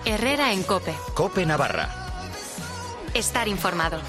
Herrera en COPE. COPE Navarra. Estar informado.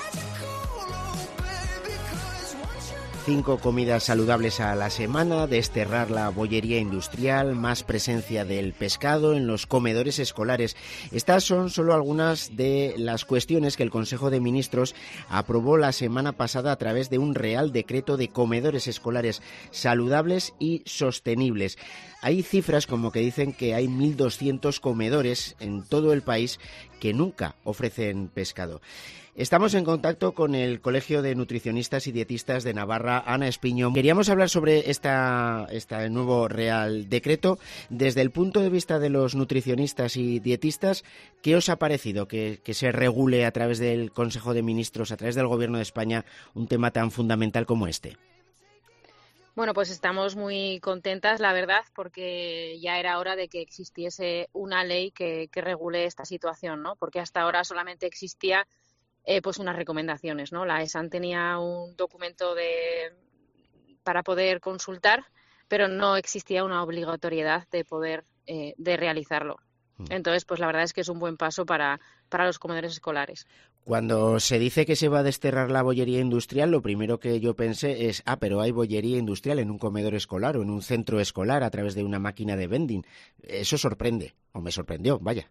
5 comidas saludables a la semana, desterrar la bollería industrial, más presencia del pescado en los comedores escolares. Estas son solo algunas de las cuestiones que el Consejo de Ministros aprobó la semana pasada a través de un Real Decreto de comedores escolares saludables y sostenibles. Hay cifras como que dicen que hay 1.200 comedores en todo el país que nunca ofrecen pescado. Estamos en contacto con el Colegio de Nutricionistas y Dietistas de Navarra, Ana Espiño. Queríamos hablar sobre este nuevo Real Decreto. Desde el punto de vista de los nutricionistas y dietistas, ¿qué os ha parecido que se regule a través del Consejo de Ministros, a través del Gobierno de España, un tema tan fundamental como este? Bueno, pues estamos muy contentas, la verdad, porque ya era hora de que existiese una ley que regule esta situación, ¿no? Porque hasta ahora solamente existía pues unas recomendaciones, ¿no? La ESAN tenía un documento para poder consultar, pero no existía una obligatoriedad de poder de realizarlo. Entonces, pues la verdad es que es un buen paso para los comedores escolares. Cuando se dice que se va a desterrar la bollería industrial, lo primero que yo pensé es, pero hay bollería industrial en un comedor escolar o en un centro escolar a través de una máquina de vending. Eso sorprende, o me sorprendió, vaya.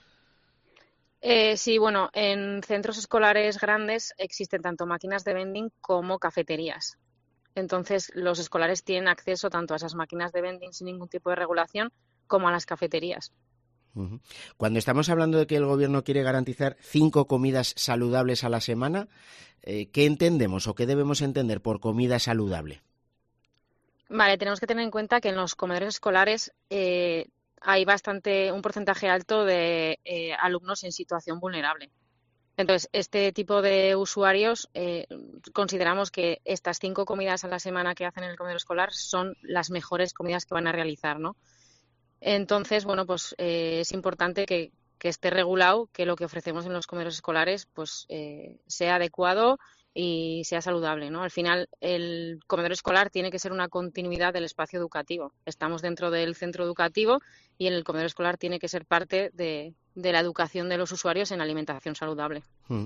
Sí, bueno, en centros escolares grandes existen tanto máquinas de vending como cafeterías. Entonces, los escolares tienen acceso tanto a esas máquinas de vending sin ningún tipo de regulación como a las cafeterías. Cuando estamos hablando de que el Gobierno quiere garantizar 5 comidas saludables a la semana, ¿qué entendemos o qué debemos entender por comida saludable? Vale, tenemos que tener en cuenta que en los comedores escolares hay un porcentaje alto de alumnos en situación vulnerable. Entonces, este tipo de usuarios consideramos que estas 5 comidas a la semana que hacen en el comedor escolar son las mejores comidas que van a realizar, ¿no? Entonces, bueno, pues es importante que esté regulado, que lo que ofrecemos en los comedores escolares pues sea adecuado y sea saludable, ¿no? Al final, el comedor escolar tiene que ser una continuidad del espacio educativo. Estamos dentro del centro educativo y el comedor escolar tiene que ser parte de la educación de los usuarios en alimentación saludable.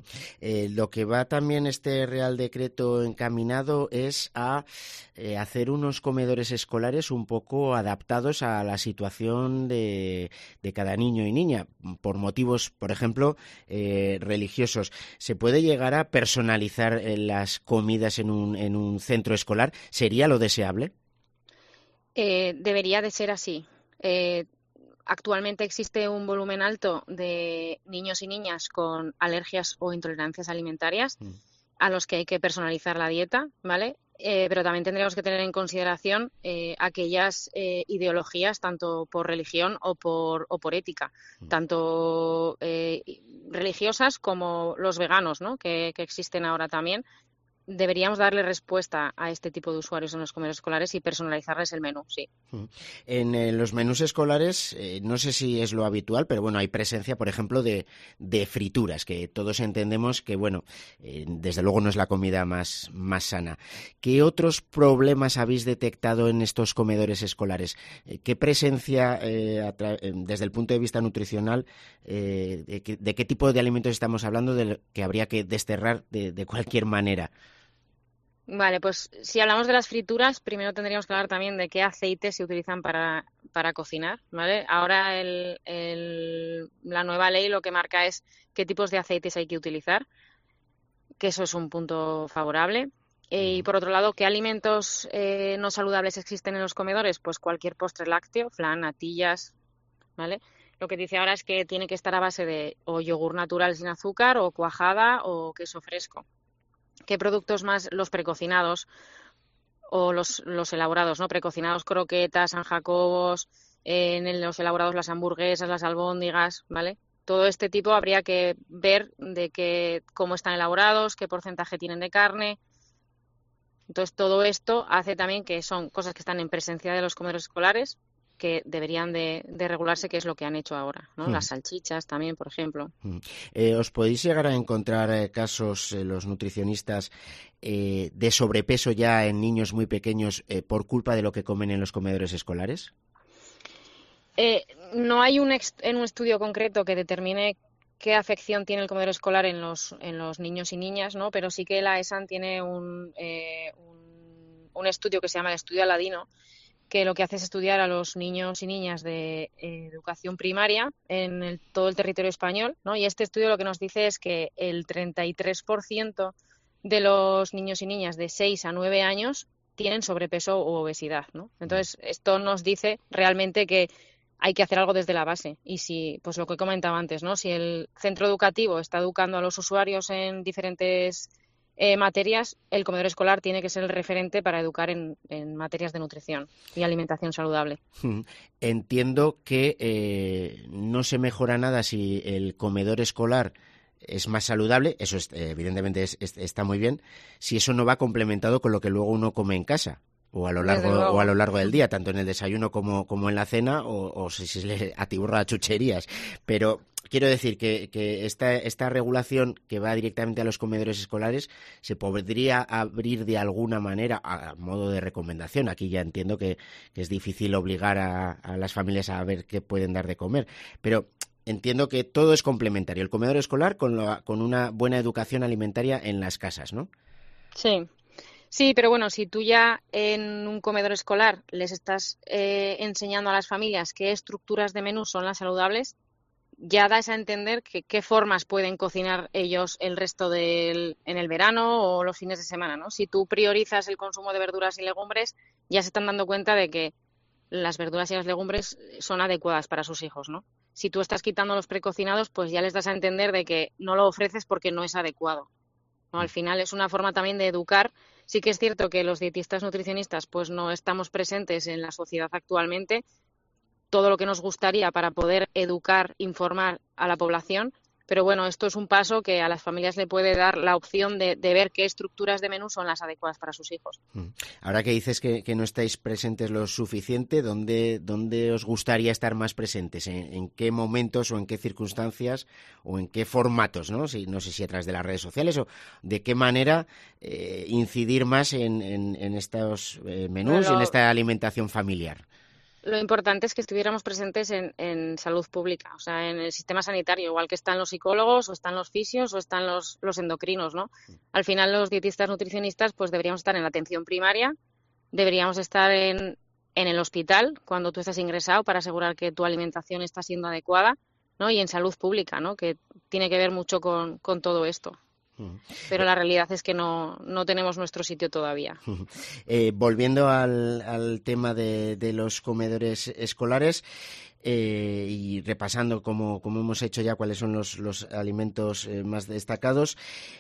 Lo que va también este Real Decreto encaminado es a hacer unos comedores escolares un poco adaptados a la situación de cada niño y niña, por motivos, por ejemplo, religiosos. ¿Se puede llegar a personalizar las comidas en un centro escolar? ¿Sería lo deseable? Debería de ser así. Actualmente existe un volumen alto de niños y niñas con alergias o intolerancias alimentarias a los que hay que personalizar la dieta, ¿vale? Pero también tendríamos que tener en consideración aquellas ideologías, tanto por religión o por ética, tanto religiosas como los veganos, ¿no? que existen ahora también. Deberíamos darle respuesta a este tipo de usuarios en los comedores escolares y personalizarles el menú, sí. En los menús escolares, no sé si es lo habitual, pero bueno, hay presencia, por ejemplo, de frituras, que todos entendemos que, bueno, desde luego no es la comida más sana. ¿Qué otros problemas habéis detectado en estos comedores escolares? ¿Qué presencia, desde el punto de vista nutricional, de qué tipo de alimentos estamos hablando que habría que desterrar de cualquier manera? Vale, pues si hablamos de las frituras, primero tendríamos que hablar también de qué aceites se utilizan para cocinar, ¿vale? Ahora la nueva ley lo que marca es qué tipos de aceites hay que utilizar, que eso es un punto favorable. Y por otro lado, ¿qué alimentos no saludables existen en los comedores? Pues cualquier postre lácteo, flan, natillas, ¿vale? Lo que dice ahora es que tiene que estar a base de o yogur natural sin azúcar o cuajada o queso fresco. ¿Qué productos más? Los precocinados o los elaborados, ¿no? Precocinados, croquetas, San Jacobos, en los elaborados las hamburguesas, las albóndigas, ¿vale? Todo este tipo habría que ver cómo están elaborados, qué porcentaje tienen de carne. Entonces, todo esto hace también que son cosas que están en presencia de los comedores escolares, que deberían de regularse, que es lo que han hecho ahora, ¿no? Las salchichas también, por ejemplo. ¿Os podéis llegar a encontrar casos, los nutricionistas, de sobrepeso ya en niños muy pequeños por culpa de lo que comen en los comedores escolares? No hay un estudio concreto que determine qué afección tiene el comedor escolar en los niños y niñas, ¿no? Pero sí que la ESAN tiene un estudio que se llama el estudio Aladino, que lo que hace es estudiar a los niños y niñas de educación primaria en todo el territorio español, ¿no? Y este estudio lo que nos dice es que el 33% de los niños y niñas de 6 a 9 años tienen sobrepeso u obesidad, ¿no? Entonces, esto nos dice realmente que hay que hacer algo desde la base. Y si, pues lo que he comentado antes, ¿no? Si el centro educativo está educando a los usuarios en diferentes materias, el comedor escolar tiene que ser el referente para educar en materias de nutrición y alimentación saludable. Entiendo que no se mejora nada si el comedor escolar es más saludable, eso evidentemente está muy bien, si eso no va complementado con lo que luego uno come en casa. O a lo largo del día, tanto en el desayuno como en la cena, o si se le atiborra a chucherías. Pero quiero decir que esta regulación que va directamente a los comedores escolares se podría abrir de alguna manera a modo de recomendación. Aquí ya entiendo que es difícil obligar a las familias a ver qué pueden dar de comer, pero entiendo que todo es complementario. El comedor escolar con una buena educación alimentaria en las casas, ¿no? Sí. Sí, pero bueno, si tú ya en un comedor escolar les estás enseñando a las familias qué estructuras de menú son las saludables, ya das a entender qué formas pueden cocinar ellos el resto en el verano o los fines de semana, ¿no? Si tú priorizas el consumo de verduras y legumbres, ya se están dando cuenta de que las verduras y las legumbres son adecuadas para sus hijos, ¿no? Si tú estás quitando los precocinados, pues ya les das a entender de que no lo ofreces porque no es adecuado, ¿no? Al final es una forma también de educar. Sí que es cierto que los dietistas nutricionistas pues no estamos presentes en la sociedad actualmente, todo lo que nos gustaría para poder educar, informar a la población, pero bueno, esto es un paso que a las familias le puede dar la opción de ver qué estructuras de menú son las adecuadas para sus hijos. Ahora que dices que no estáis presentes lo suficiente, ¿dónde os gustaría estar más presentes? ¿En qué momentos o en qué circunstancias o en qué formatos? No sé si a través de las redes sociales o de qué manera incidir más en estos menús y en esta alimentación familiar. Lo importante es que estuviéramos presentes en salud pública, o sea, en el sistema sanitario, igual que están los psicólogos o están los fisios o están los endocrinos, ¿no? Al final los dietistas nutricionistas pues deberíamos estar en la atención primaria, deberíamos estar en el hospital cuando tú estás ingresado para asegurar que tu alimentación está siendo adecuada, ¿no? Y en salud pública, ¿no? Que tiene que ver mucho con todo esto. Pero la realidad es que no tenemos nuestro sitio todavía. Volviendo al tema de los comedores escolares y repasando como hemos hecho ya cuáles son los alimentos más destacados,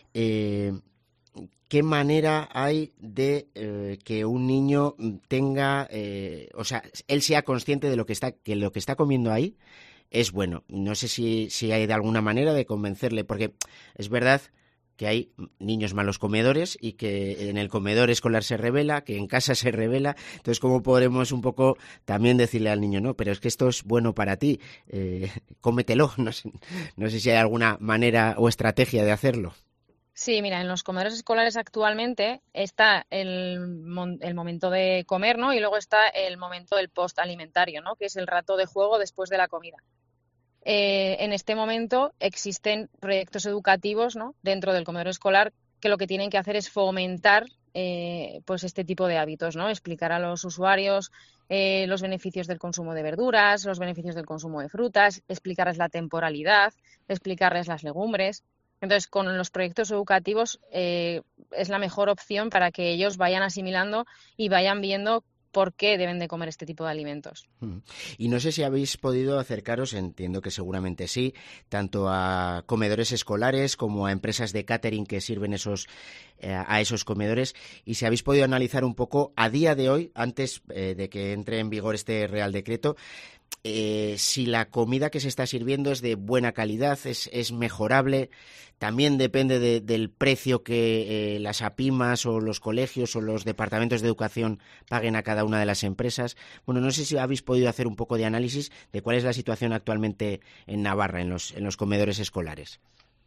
¿qué manera hay de que un niño tenga, o sea, él sea consciente de lo que está comiendo ahí es bueno? No sé si hay de alguna manera de convencerle, porque es verdad que hay niños malos comedores y que en el comedor escolar se revela, que en casa se revela. Entonces, ¿cómo podremos un poco también decirle al niño, no, pero es que esto es bueno para ti, cómetelo? No sé si hay alguna manera o estrategia de hacerlo. Sí, mira, en los comedores escolares actualmente está el momento de comer, ¿no? Y luego está el momento del post-alimentario, ¿no? Que es el rato de juego después de la comida. En este momento existen proyectos educativos, ¿no? Dentro del comedor escolar que lo que tienen que hacer es fomentar pues este tipo de hábitos, ¿no? Explicar a los usuarios los beneficios del consumo de verduras, los beneficios del consumo de frutas, explicarles la temporalidad, explicarles las legumbres. Entonces, con los proyectos educativos es la mejor opción para que ellos vayan asimilando y vayan viendo por qué deben de comer este tipo de alimentos. Y no sé si habéis podido acercaros, entiendo que seguramente sí, tanto a comedores escolares como a empresas de catering que sirven a esos comedores, y si habéis podido analizar un poco a día de hoy, antes de que entre en vigor este Real Decreto, si la comida que se está sirviendo es de buena calidad, es mejorable. También depende del precio que las APIMAs o los colegios o los departamentos de educación paguen a cada una de las empresas. Bueno, no sé si habéis podido hacer un poco de análisis de cuál es la situación actualmente en Navarra, en los comedores escolares.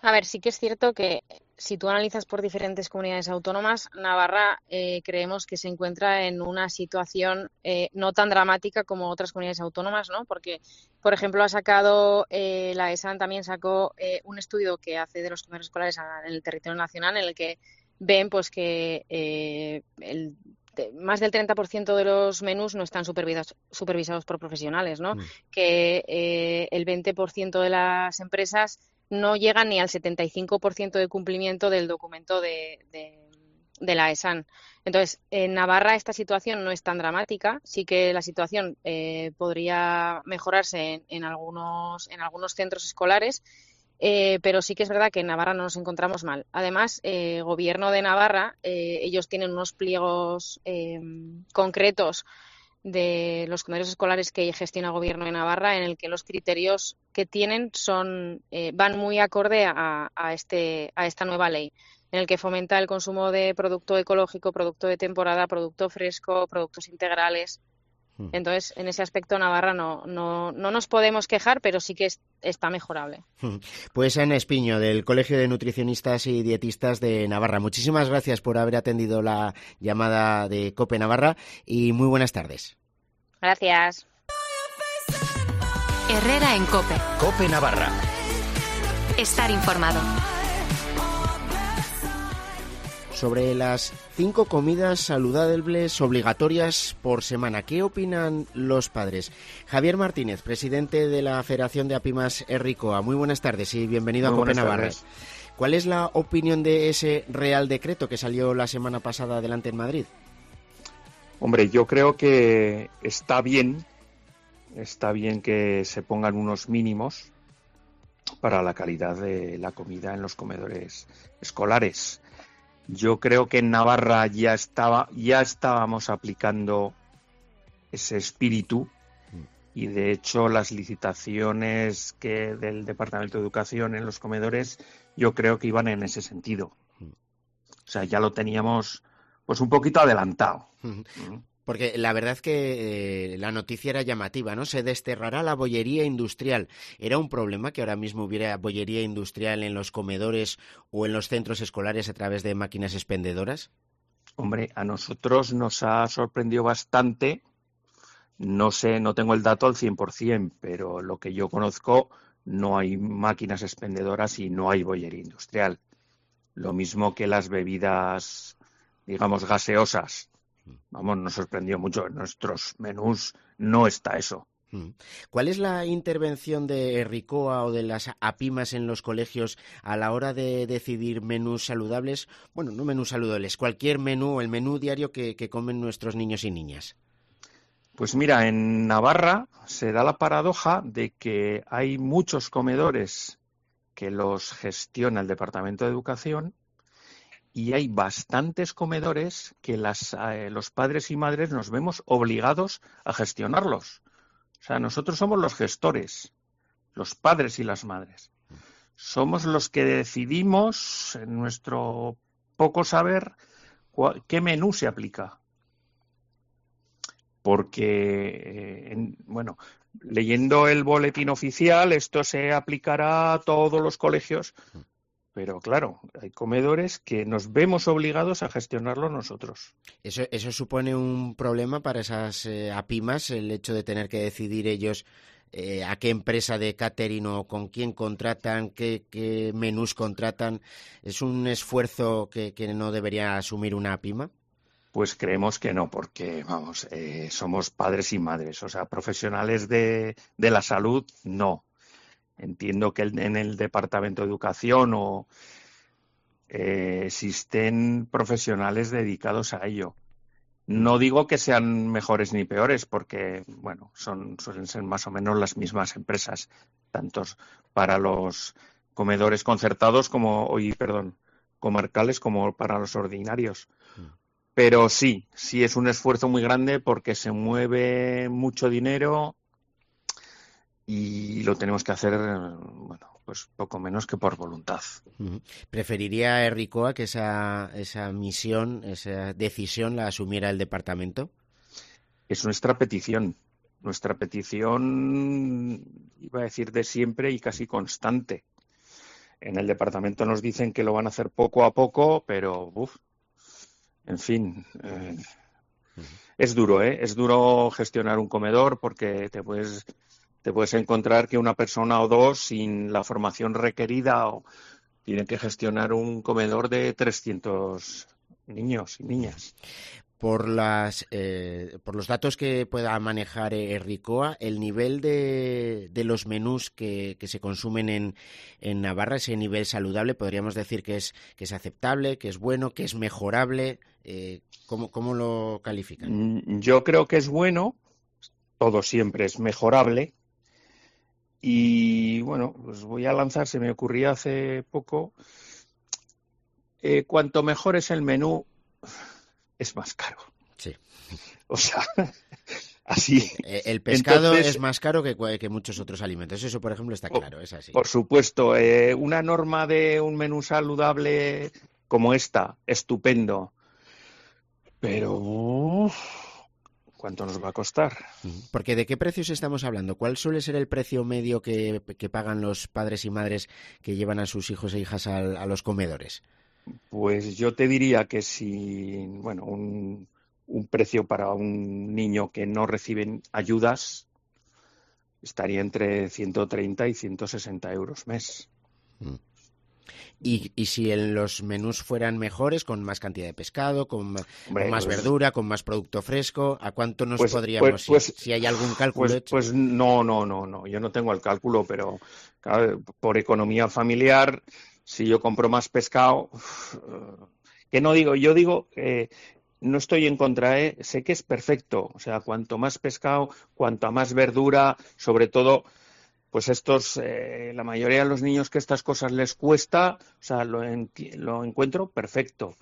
A ver, sí que es cierto que si tú analizas por diferentes comunidades autónomas, Navarra creemos que se encuentra en una situación no tan dramática como otras comunidades autónomas, ¿no? Porque, por ejemplo, ha sacado, la ESAN también sacó un estudio que hace de los comedores escolares en el territorio nacional, en el que ven pues que más del 30% de los menús no están supervisados por profesionales, ¿no? Que el 20% de las empresas no llega ni al 75% de cumplimiento del documento de la ESAN. Entonces, en Navarra esta situación no es tan dramática. Sí que la situación podría mejorarse en algunos centros escolares, pero sí que es verdad que en Navarra no nos encontramos mal. Además, Gobierno de Navarra, ellos tienen unos pliegos concretos de los comedores escolares que gestiona el Gobierno de Navarra, en el que los criterios que tienen van muy acorde a esta nueva ley, en el que fomenta el consumo de producto ecológico, producto de temporada, producto fresco, productos integrales. Entonces, en ese aspecto, Navarra no nos podemos quejar, pero sí que está mejorable. Pues Ana Espiño, del Colegio de Nutricionistas y Dietistas de Navarra. Muchísimas gracias por haber atendido la llamada de COPE Navarra y muy buenas tardes. Gracias. Herrera en COPE. COPE Navarra. Estar informado. Sobre las 5 comidas saludables obligatorias por semana, ¿qué opinan los padres? Javier Martínez, presidente de la Federación de Apimas Erricoa. Muy buenas tardes y bienvenido a COPE Navarra. ¿Cuál es la opinión de ese Real Decreto que salió la semana pasada adelante en Madrid? Hombre, yo creo que está bien que se pongan unos mínimos para la calidad de la comida en los comedores escolares. Yo creo que en Navarra ya estábamos aplicando ese espíritu y de hecho las licitaciones del Departamento de Educación en los comedores yo creo que iban en ese sentido. O sea, ya lo teníamos pues un poquito adelantado. Porque la verdad que la noticia era llamativa, ¿no? Se desterrará la bollería industrial. ¿Era un problema que ahora mismo hubiera bollería industrial en los comedores o en los centros escolares a través de máquinas expendedoras? Hombre, a nosotros nos ha sorprendido bastante. No sé, no tengo el dato al 100%, pero lo que yo conozco no hay máquinas expendedoras y no hay bollería industrial. Lo mismo que las bebidas, digamos, gaseosas. Vamos, nos sorprendió mucho. En nuestros menús no está eso. ¿Cuál es la intervención de Erricoa o de las Apimas en los colegios a la hora de decidir menús saludables? Bueno, no menús saludables, cualquier menú o el menú diario que comen nuestros niños y niñas. Pues mira, en Navarra se da la paradoja de que hay muchos comedores que los gestiona el Departamento de Educación y hay bastantes comedores que los padres y madres nos vemos obligados a gestionarlos. O sea, nosotros somos los gestores, los padres y las madres. Somos los que decidimos, en nuestro poco saber, qué menú se aplica. Porque, leyendo el boletín oficial, esto se aplicará a todos los colegios. Pero claro, hay comedores que nos vemos obligados a gestionarlo nosotros. ¿Eso supone un problema para esas Apimas, el hecho de tener que decidir ellos a qué empresa de catering o con quién contratan, qué menús contratan? ¿Es un esfuerzo que no debería asumir una Apima? Pues creemos que no, porque somos padres y madres, o sea, profesionales de la salud, no. Entiendo que en el Departamento de Educación existen profesionales dedicados a ello. No digo que sean mejores ni peores, porque suelen ser más o menos las mismas empresas, tanto para los comedores concertados comarcales como para los ordinarios. Pero sí es un esfuerzo muy grande porque se mueve mucho dinero. Y lo tenemos que hacer, pues poco menos que por voluntad. ¿Preferiría Erricoa que esa misión, esa decisión la asumiera el departamento? Es nuestra petición, iba a decir de siempre y casi constante. En el departamento nos dicen que lo van a hacer poco a poco, pero, en fin, es duro, ¿eh? Es duro gestionar un comedor porque te puedes encontrar que una persona o dos sin la formación requerida tienen que gestionar un comedor de 300 niños y niñas. Por los datos que pueda manejar RICOA, el nivel de los menús que se consumen en Navarra, ese nivel saludable, podríamos decir que es aceptable, que es bueno, que es mejorable. ¿Cómo lo califican? Yo creo que es bueno, todo siempre es mejorable. Y bueno, pues voy a lanzar, se me ocurría hace poco, cuanto mejor es el menú, es más caro. Sí. O sea, así. El pescado Entonces, es más caro que muchos otros alimentos. Eso, por ejemplo, está claro, es así. Por supuesto, una norma de un menú saludable como esta, estupendo. Pero, ¿cuánto nos va a costar? Porque ¿de qué precios estamos hablando? ¿Cuál suele ser el precio medio que pagan los padres y madres que llevan a sus hijos e hijas a los comedores? Pues yo te diría que si, bueno, un precio para un niño que no recibe ayudas estaría entre 130 y 160 euros mes. Y si los menús fueran mejores, con más cantidad de pescado, con más verdura, con más producto fresco, ¿a cuánto nos podríamos ir? Si hay algún cálculo hecho. Pues no, yo no tengo el cálculo, pero claro, por economía familiar, si yo compro más pescado, que no digo, yo digo, no estoy en contra, sé que es perfecto, o sea, cuanto más pescado, cuanto más verdura, sobre todo, pues la mayoría de los niños que estas cosas les cuesta, o sea, lo encuentro perfecto,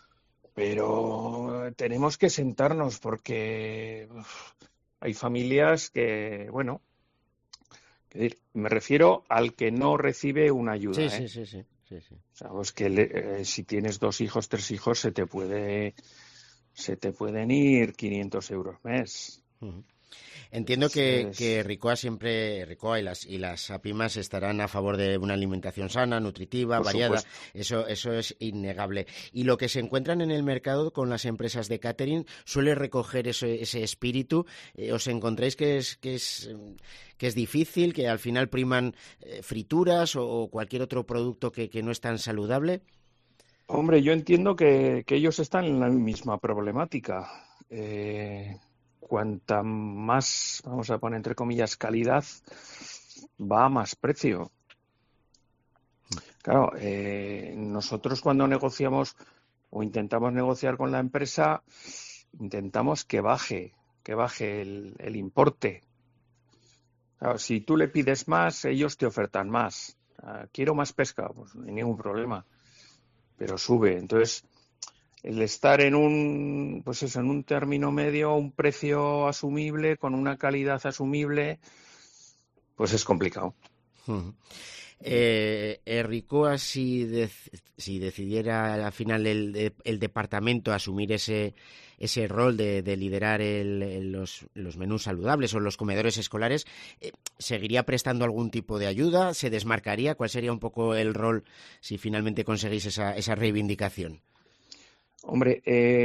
pero tenemos que sentarnos porque hay familias que, bueno, me refiero al que no recibe una ayuda. Sí. O sea, pues que si tienes 2 hijos, 3 hijos, se te pueden ir 500 euros mes. Entiendo que RICOA y las APIMAS estarán a favor de una alimentación sana, nutritiva, variada. Eso es innegable. Y lo que se encuentran en el mercado con las empresas de catering suele recoger ese espíritu. ¿Os encontráis que es difícil, que al final priman frituras o cualquier otro producto que no es tan saludable? Hombre, yo entiendo que ellos están en la misma problemática. Cuanta más, vamos a poner entre comillas, calidad, va a más precio. Claro, nosotros cuando negociamos o intentamos negociar con la empresa, intentamos que baje el importe. Claro, si tú le pides más, ellos te ofertan más. Quiero más pesca, pues no hay ningún problema, pero sube. Entonces, el estar en un término medio, un precio asumible, con una calidad asumible, pues es complicado. RICOA, si decidiera al final el departamento asumir ese rol de liderar los menús saludables o los comedores escolares, ¿seguiría prestando algún tipo de ayuda? ¿Se desmarcaría? ¿Cuál sería un poco el rol si finalmente conseguís esa reivindicación? Hombre,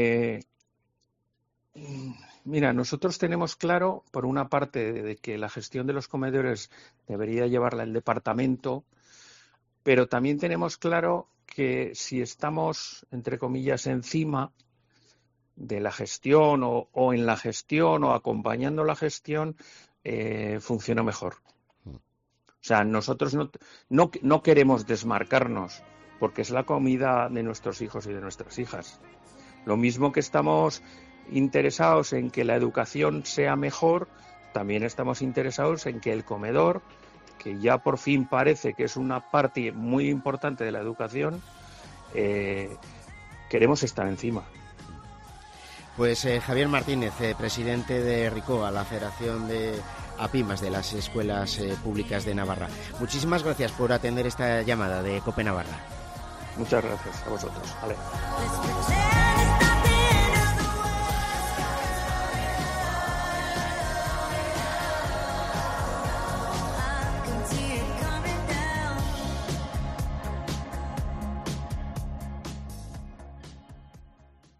mira, nosotros tenemos claro, por una parte, de que la gestión de los comedores debería llevarla el departamento, pero también tenemos claro que si estamos, entre comillas, encima de la gestión o en la gestión o acompañando la gestión, funciona mejor. O sea, nosotros no queremos desmarcarnos, porque es la comida de nuestros hijos y de nuestras hijas. Lo mismo que estamos interesados en que la educación sea mejor, también estamos interesados en que el comedor, que ya por fin parece que es una parte muy importante de la educación, queremos estar encima. Pues Javier Martínez, presidente de RICOA, la Federación de APIMAS de las Escuelas Públicas de Navarra. Muchísimas gracias por atender esta llamada de COPE Navarra. Muchas gracias a vosotros. Vale.